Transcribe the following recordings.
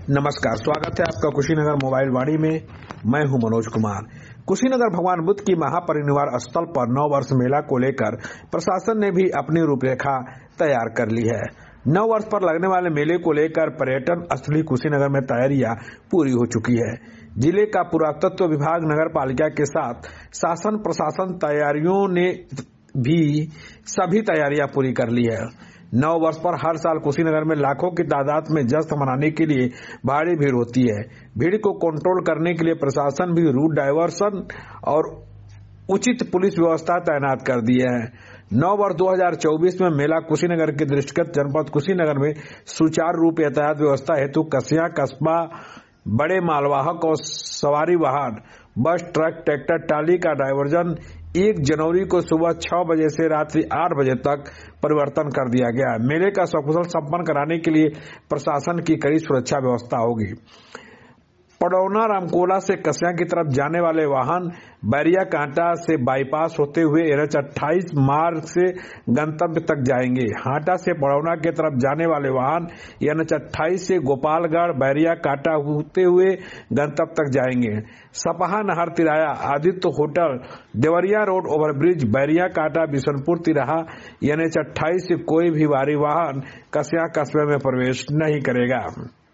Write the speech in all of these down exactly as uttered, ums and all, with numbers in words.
नमस्कार, स्वागत है आपका कुशीनगर मोबाइल वाणी में। मैं हूं मनोज कुमार। कुशीनगर भगवान बुद्ध की महापरिनिर्वाण स्थल पर नौ वर्ष मेला को लेकर प्रशासन ने भी अपनी रूपरेखा तैयार कर ली है। नौ वर्ष पर लगने वाले मेले को लेकर पर्यटन स्थली कुशीनगर में तैयारियां पूरी हो चुकी है। जिले का पुरातत्व विभाग नगर पालिका के साथ शासन प्रशासन तैयारियों ने भी सभी तैयारियां पूरी कर ली है। नौ वर्ष पर हर साल कुशीनगर में लाखों की तादाद में जश्न मनाने के लिए भारी भीड़ होती है। भीड़ को कंट्रोल करने के लिए प्रशासन भी रूट डायवर्सन और उचित पुलिस व्यवस्था तैनात कर दी है। नौ वर्ष दो हज़ार चौबीस में मेला कुशीनगर के दृष्टिगत जनपद कुशीनगर में सुचारू रूप यातायात व्यवस्था हेतु कस्या कस्बा बड़े मालवाहक और सवारी वाहन बस ट्रक ट्रैक्टर टाली का डायवर्जन एक जनवरी को सुबह छह बजे से रात्रि आठ बजे तक परिवर्तन कर दिया गया। मेले का सकुशल संपन्न कराने के लिए प्रशासन की कड़ी सुरक्षा व्यवस्था होगी। पडौना रामकोला से कस्या की तरफ जाने वाले वाहन बैरिया कांटा से बाईपास होते हुए एनएच अट्ठाईस मार्ग से गंतव्य तक जाएंगे। हाटा से पडौना की तरफ जाने वाले वाहन एनएच अट्ठाईस से गोपालगढ़ बैरिया कांटा होते हुए गंतव्य तक जाएंगे। सपहा नहर तिराया Aditya hotel Deoria road overbridge Bairia कांटा बिशनपुर तिराहा एनएच अट्ठाईस से कोई भी भारी वाहन कस्या कस्बे में प्रवेश नहीं करेगा।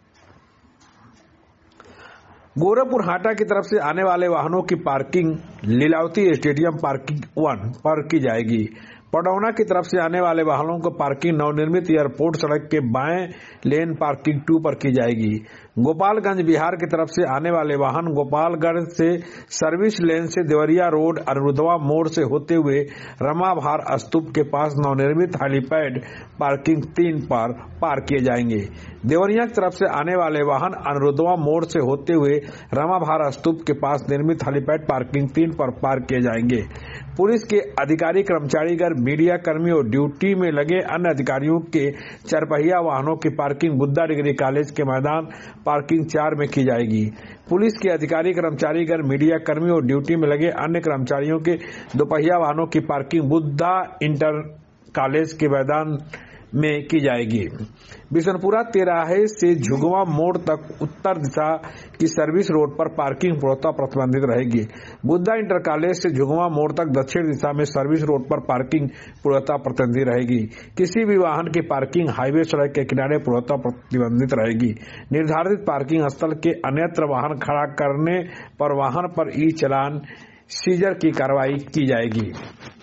गोरखपुर हाटा की तरफ से आने वाले वाहनों की parking Lilavati stadium parking one पर की जाएगी। पडौना की तरफ से आने वाले वाहनों को पार्किंग नवनिर्मित एयरपोर्ट सड़क के बाएं लेन पार्किंग टू पर की जाएगी। गोपालगंज बिहार की तरफ से आने वाले वाहन गोपालगढ़ से सर्विस लेन से देवरिया रोड अनिरुद्धवा मोड़ से होते हुए रमाभार स्तूप के पास नवनिर्मित हेलीपैड पार्किंग तीन पर पार्क किए जाएंगे। देवरिया की तरफ से आने वाले वाहन अनिरुद्धवा मोड़ से होते हुए रमाभार स्तूप के पास निर्मित हेलीपैड पार्किंग तीन पर पार्क किए जाएंगे। पुलिस के अधिकारी कर्मचारीगण मीडिया कर्मी और ड्यूटी में लगे अन्य अधिकारियों के चारपहिया वाहनों की पार्किंग बुद्धा डिग्री कॉलेज के मैदान पार्किंग चार में की जाएगी। पुलिस के अधिकारी कर्मचारीगण मीडिया कर्मी और ड्यूटी में लगे अन्य कर्मचारियों के दोपहिया वाहनों की पार्किंग बुद्धा इंटर कॉलेज के मैदान में की जाएगी। बिशनपुरा तिराहे से झुगवा मोड़ तक उत्तर दिशा की सर्विस रोड पर पार्किंग पूर्णतः प्रतिबंधित रहेगी। बुद्धा इंटर कॉलेज से झुगवा मोड़ तक दक्षिण दिशा में सर्विस रोड पर पार्किंग पूर्णतः प्रतिबंधित रहेगी। किसी भी वाहन की पार्किंग हाईवे सड़क के किनारे पूर्णतः प्रतिबंधित रहेगी। निर्धारित पार्किंग स्थल के अन्यत्र वाहन खड़ा करने पर वाहन पर ई चालान सीजर की कार्रवाई की जाएगी।